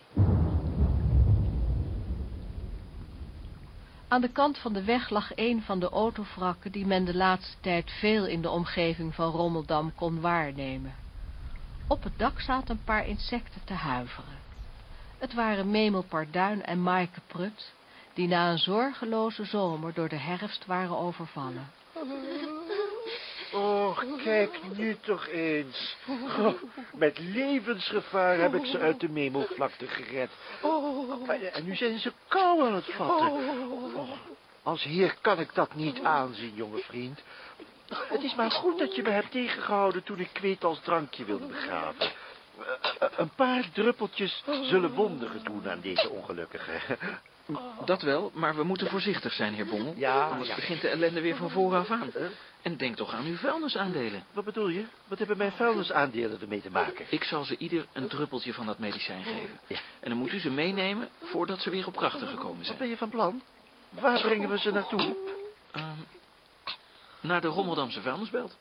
Aan de kant van de weg lag een van de autovrakken die men de laatste tijd veel in de omgeving van Rommeldam kon waarnemen. Op het dak zaten een paar insecten te huiveren. Het waren Memelparduin en Maaike Prut, die na een zorgeloze zomer door de herfst waren overvallen. Och, kijk nu toch eens. Oh, met levensgevaar heb ik ze uit de Memelvlakte gered. En nu zijn ze kou aan het vatten. Oh, als heer kan ik dat niet aanzien, jonge vriend. Het is maar goed dat je me hebt tegengehouden toen ik Kweetals drankje wilde begraven. Een paar druppeltjes zullen wonderen doen aan deze ongelukkigen. Dat wel, maar we moeten voorzichtig zijn, heer Bommel. Ja, Anders ja. begint de ellende weer van vooraf aan. En denk toch aan uw vuilnisaandelen. Wat bedoel je? Wat hebben mijn vuilnisaandelen ermee te maken? Ik zal ze ieder een druppeltje van dat medicijn geven. Ja. En dan moet u ze meenemen voordat ze weer op krachten gekomen zijn. Wat ben je van plan? Waar brengen we ze naartoe? Uh, naar de Rommeldamse vuilnisbelt.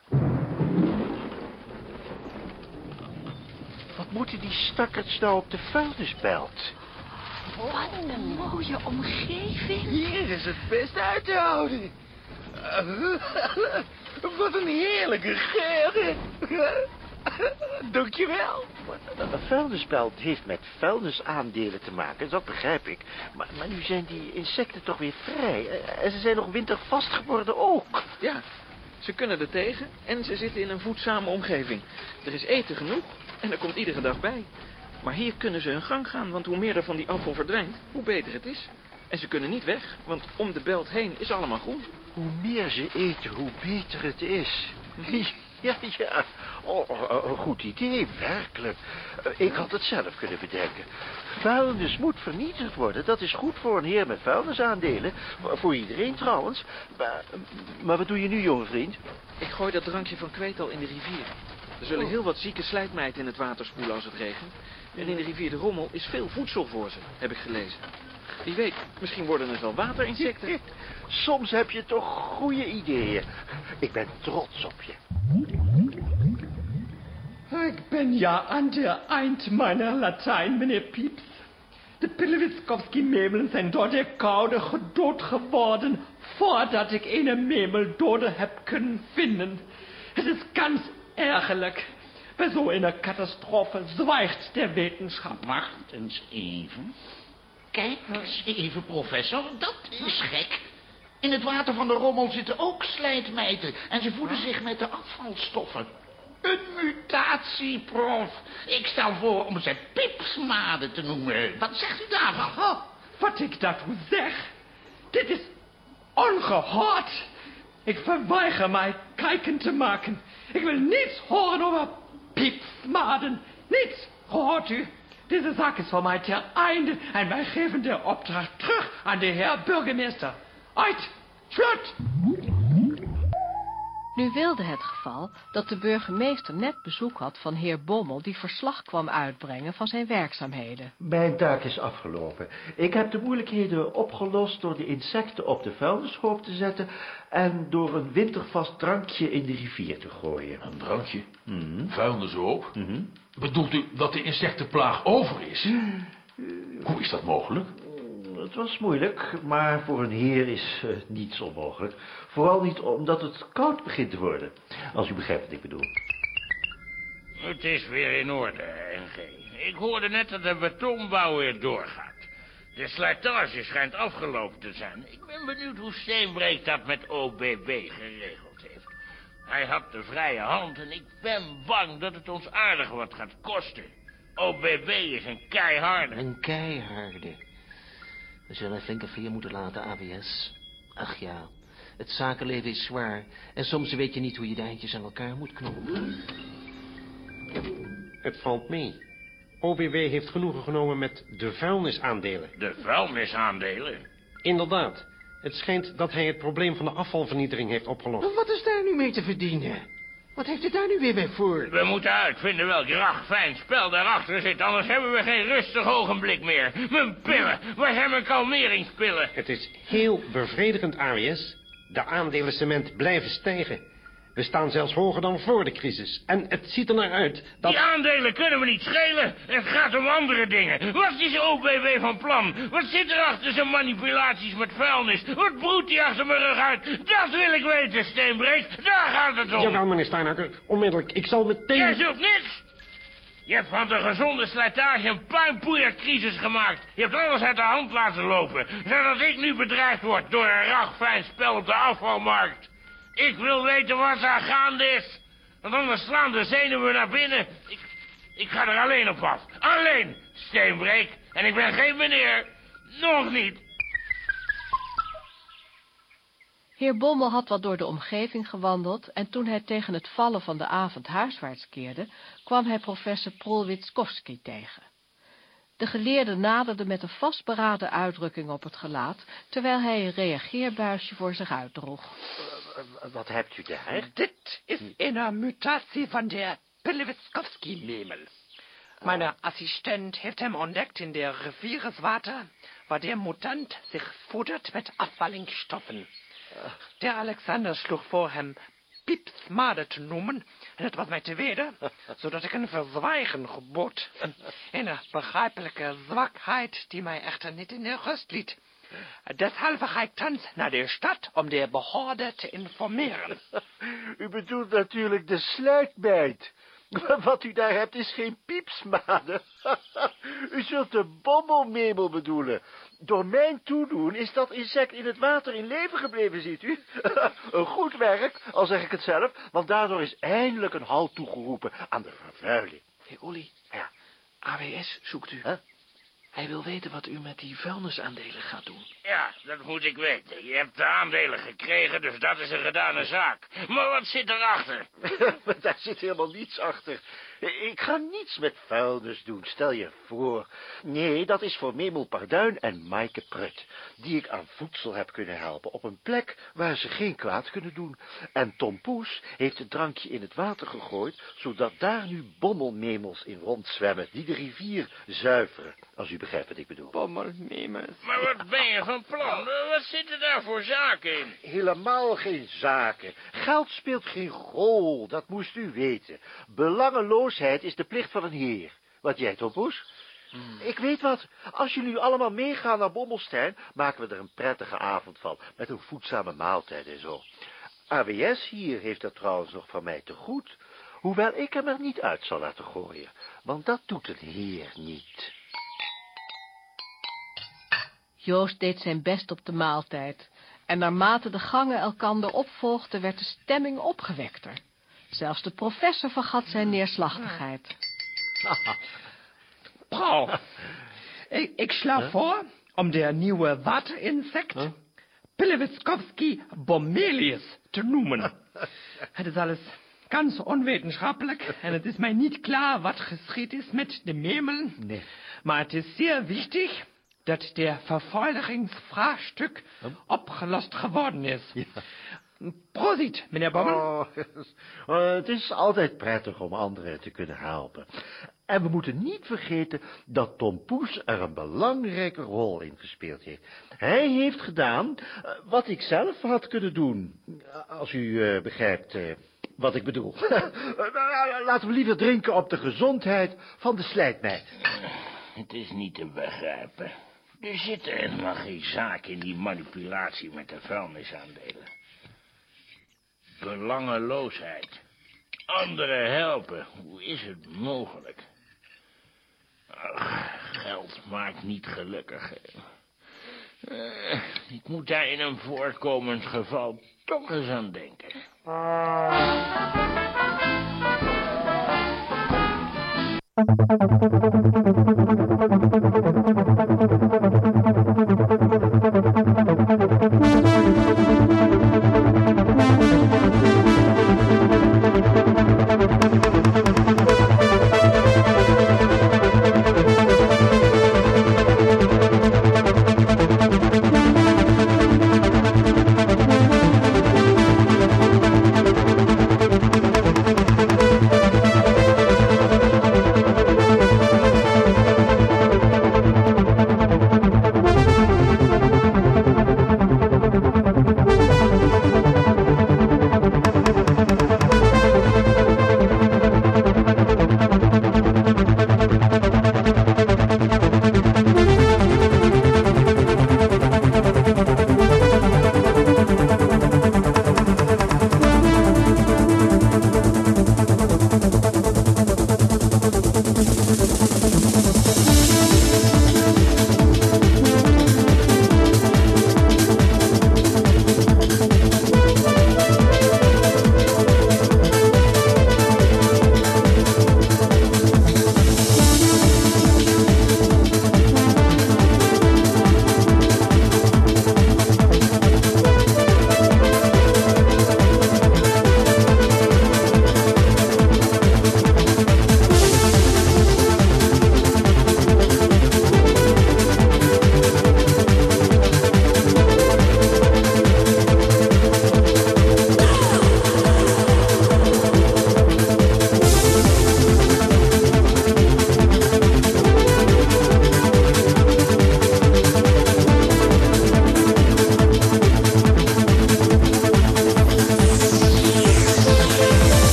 Wat moeten die stakkerts nou op de vuilnisbelt? Wat een mooie omgeving. Hier is het best uit te houden. Wat een heerlijke geur. Dankjewel. Een vuilnisbelt heeft met vuilnisaandelen te maken, dat begrijp ik. Maar, maar nu zijn die insecten toch weer vrij. En ze zijn nog wintervast geworden ook. Ja, ze kunnen er tegen en ze zitten in een voedzame omgeving. Er is eten genoeg en er komt iedere dag bij. Maar hier kunnen ze hun gang gaan, want hoe meer er van die afval verdwijnt, hoe beter het is. En ze kunnen niet weg, want om de belt heen is allemaal groen. Hoe meer ze eten, hoe beter het is. Ja, ja. Oh, een goed idee, werkelijk. Ik had het zelf kunnen bedenken. Vuilnis moet vernietigd worden. Dat is goed voor een heer met vuilnisaandelen. Voor iedereen trouwens. Maar, maar wat doe je nu, jonge vriend? Ik gooi dat drankje van Kweetal in de rivier. Er zullen heel wat zieke slijtmijten in het water spoelen als het regent. En in de rivier de Rommel is veel voedsel voor ze, heb ik gelezen. Wie weet, misschien worden het wel waterinsecten. Soms heb je toch goede ideeën. Ik ben trots op je. Ik ben ja aan de eind meiner Latijn, meneer Pieps. De Pillewitzkowski-memelen zijn door de koude gedood geworden, voordat ik een memeldode heb kunnen vinden. Het is ganz ergerlijk. Bij zo'n catastrofe zwijgt de wetenschap. Wacht eens even. Kijk eens even, professor. Dat is gek. In het water van de Rommel zitten ook slijtmijten. En ze voeden zich met de afvalstoffen. Een mutatie, prof. Ik stel voor om ze pipsmaden te noemen. Wat zegt u daarvan? Oh, wat ik daartoe zeg? Dit is ongehoord. Ik verweiger mij kijken te maken. Ik wil niets horen over piepsmaden. Niets, hoort u? Deze zaak is voor mij ter einde en wij geven de opdracht terug aan de heer burgemeester. Uit, slut! Nu wilde het geval dat de burgemeester net bezoek had van heer Bommel, die verslag kwam uitbrengen van zijn werkzaamheden. Mijn taak is afgelopen. Ik heb de moeilijkheden opgelost door de insecten op de vuilnishoop te zetten en door een wintervast drankje in de rivier te gooien. Een drankje? Mm-hmm. Vuilnishoop? Mm-hmm. Bedoelt u dat de insectenplaag over is? Hoe is dat mogelijk? Het was moeilijk, maar voor een heer is uh, niets onmogelijk. Vooral niet omdat het koud begint te worden. Als u begrijpt wat ik bedoel. Het is weer in orde, N G. Ik hoorde net dat de betonbouw weer doorgaat. De slijtage schijnt afgelopen te zijn. Ik ben benieuwd hoe Steenbreek dat met O B B geregeld heeft. Hij had de vrije hand en ik ben bang dat het ons aardig wat gaat kosten. O B B is een keiharde. Een keiharde. We zullen een flinke veer moeten laten, A W S. Ach ja, het zakenleven is zwaar. En soms weet je niet hoe je de eindjes aan elkaar moet knopen. Het valt mee. O B B heeft genoegen genomen met de vuilnisaandelen. De vuilnisaandelen? Inderdaad. Het schijnt dat hij het probleem van de afvalvernietiging heeft opgelost. Wat is daar nu mee te verdienen? Wat heeft het daar nu weer bij voor? We moeten uitvinden welk ragfijn spel daarachter zit, anders hebben we geen rustig ogenblik meer. Mijn pillen, waar zijn mijn kalmeringspillen? Het is heel bevredigend, A W S. De aandelen cement blijven stijgen. We staan zelfs hoger dan voor de crisis. En het ziet er naar uit dat... Die aandelen kunnen we niet schelen. Het gaat om andere dingen. Wat is O B B van plan? Wat zit er achter zijn manipulaties met vuilnis? Wat broedt hij achter mijn rug uit? Dat wil ik weten, Steenbreek. Daar gaat het om. Jawel, meneer Steinacker. Onmiddellijk. Ik zal meteen... Jij zult niks. Je hebt van de gezonde slijtage een puinpoeiercrisis gemaakt. Je hebt alles uit de hand laten lopen. Zodat ik nu bedreigd word door een ragfijn spel op de afvalmarkt. Ik wil weten wat daar gaande is. Want anders slaan de zenuwen naar binnen. Ik, ik ga er alleen op af. Alleen, Steenbreek. En ik ben geen meneer. Nog niet. Heer Bommel had wat door de omgeving gewandeld en toen hij tegen het vallen van de avond huiswaarts keerde, kwam hij professor Prolwitskowski tegen. De geleerde naderde met een vastberaden uitdrukking op het gelaat, terwijl hij een reageerbuisje voor zich uitdroeg. Uh, wat hebt u daar? Dit is een mutatie van de Prolwitskowski-Memel. Mijn assistent heeft hem ontdekt in de rivierenwater, waar de mutant zich voedert met afvallingsstoffen. Der Alexander sloeg voor hem piepsmade te noemen, en het was mij te weten, zodat ik een verzwijgen gebood. Een begrijpelijke zwakheid die mij echter niet in de rust liet. Deshalb ga ik thans naar de stad om de behorde te informeren. U bedoelt natuurlijk de sluitmeid. Wat u daar hebt is geen piepsmade. U zult de bommelmemel bedoelen. Door mijn toedoen is dat insect in het water in leven gebleven, ziet u. Een goed werk, al zeg ik het zelf, want daardoor is eindelijk een halt toegeroepen aan de vervuiling. Hé, Olly. Ja. A W S zoekt u. Huh? Hij wil weten wat u met die vuilnisaandelen gaat doen. Ja, dat moet ik weten. Je hebt de aandelen gekregen, dus dat is een gedane zaak. Maar wat zit erachter? Daar zit helemaal niets achter. Ik ga niets met vuilnis doen, stel je voor. Nee, dat is voor Memel Parduin en Maaike Prut, die ik aan voedsel heb kunnen helpen, op een plek waar ze geen kwaad kunnen doen. En Tom Poes heeft het drankje in het water gegooid, zodat daar nu bommelmemels in rondzwemmen, die de rivier zuiveren, als u begrijpt wat ik bedoel. Bommelmemels. Maar wat ben je van plan? Wat zitten daar voor zaken in? Helemaal geen zaken. Geld speelt geen rol, dat moest u weten. Belangeloosheid is de plicht van een heer. Wat jij, Tom Poes? Hmm. Ik weet wat. Als jullie allemaal meegaan naar Bommelstein, maken we er een prettige avond van, met een voedzame maaltijd en zo. A W S hier heeft dat trouwens nog van mij te goed, hoewel ik hem er niet uit zal laten gooien, want dat doet een heer niet. Joost deed zijn best op de maaltijd, en naarmate de gangen elkander opvolgden, werd de stemming opgewekter. Zelfs de professor vergat zijn neerslachtigheid. Paul, ik, ik sla huh? voor om de nieuwe waterinsect, huh? Pelewiskowski Bommelius te noemen. Het is alles ganz onwetenschappelijk en het is mij niet klaar wat geschied is met de memel. Nee. Maar het is zeer wichtig dat der vervolgingsvraagstuk opgelost geworden is. Ja. Prosit, meneer Bommel. Oh, oh, het is altijd prettig om anderen te kunnen helpen. En we moeten niet vergeten dat Tom Poes er een belangrijke rol in gespeeld heeft. Hij heeft gedaan uh, wat ik zelf had kunnen doen. Als u uh, begrijpt uh, wat ik bedoel. Laten we liever drinken op de gezondheid van de slijtmeid. Het is niet te begrijpen. Er zitten helemaal geen zaak in die manipulatie met de vuilnisaandelen. Belangeloosheid. Anderen helpen. Hoe is het mogelijk? Ach, geld maakt niet gelukkig. Uh, ik moet daar in een voorkomend geval toch eens aan denken.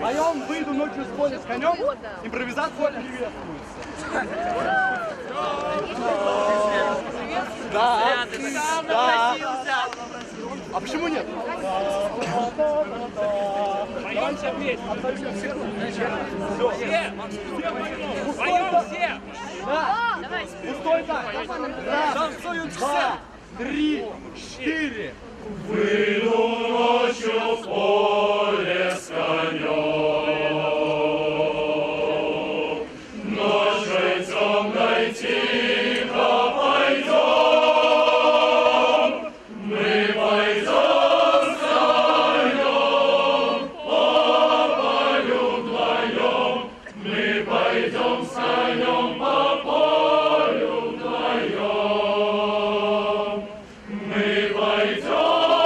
А я вам выйду ночью с поля с конем, импровизация приветствуется. Да, да. А почему нет? Поемся вместе. Все. Поем все. Да. Пустой так. Танцуют все. Три, четыре. Выйду ночью в поле с конем, ночью темной тихо пойдем, мы пойдем с конем, по полю вдвоем, мы пойдем с конем по полю вдвоем, мы пойдем.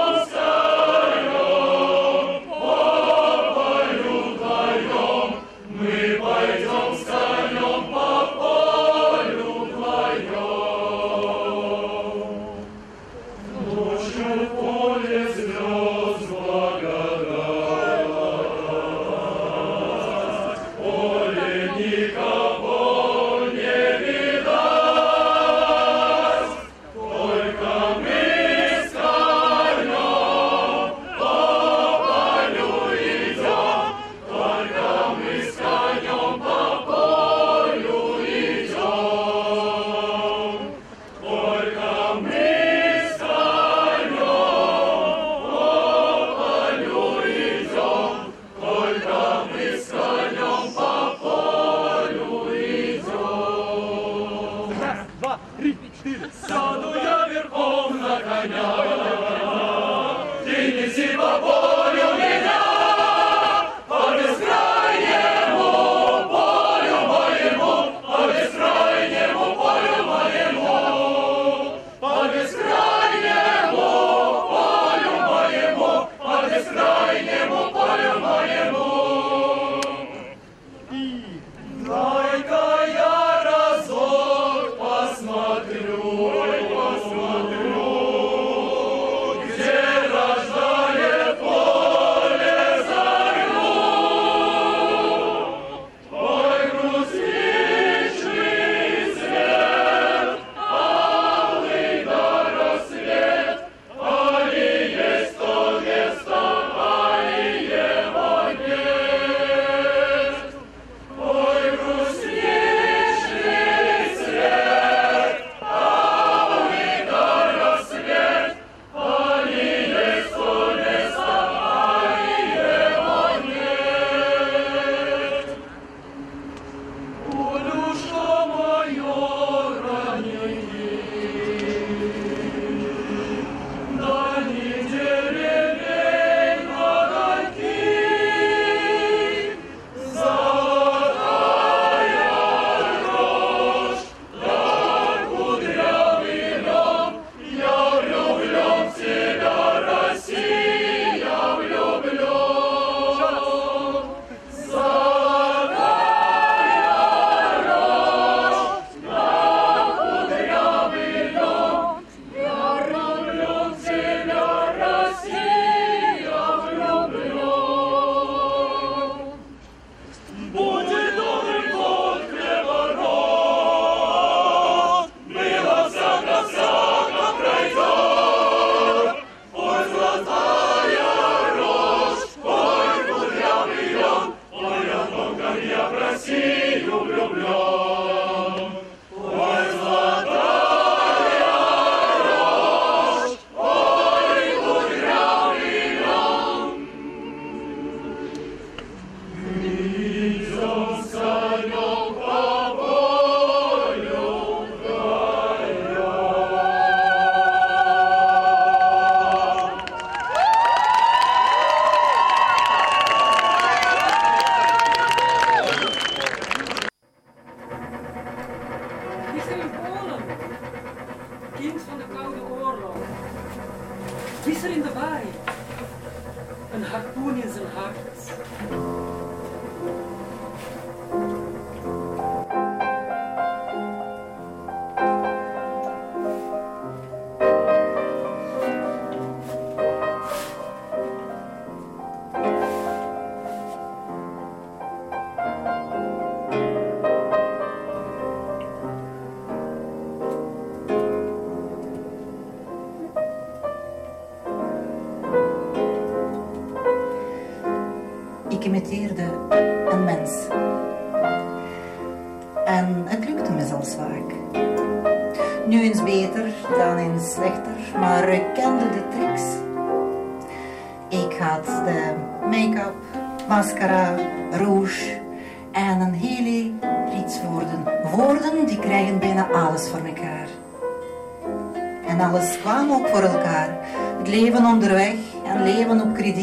Сяду я верхом на коня, ты неси по полю меня, по бескрайнему полю моему, по бескрайнему полю моему, по бескрайнему полю моему, по бескрайнему полю моему. И дай-ка я разок посмотрю. Visser in de baai, een harpoen in zijn hart. Ik imiteerde een mens. En het lukte me zelfs vaak. Nu eens beter, dan eens slechter, maar ik kende de tricks. Ik had de make-up, mascara, rouge en een hele rits woorden. Woorden die krijgen bijna alles voor elkaar. En alles kwam ook voor elkaar. Het leven onderweg en leven op krediet.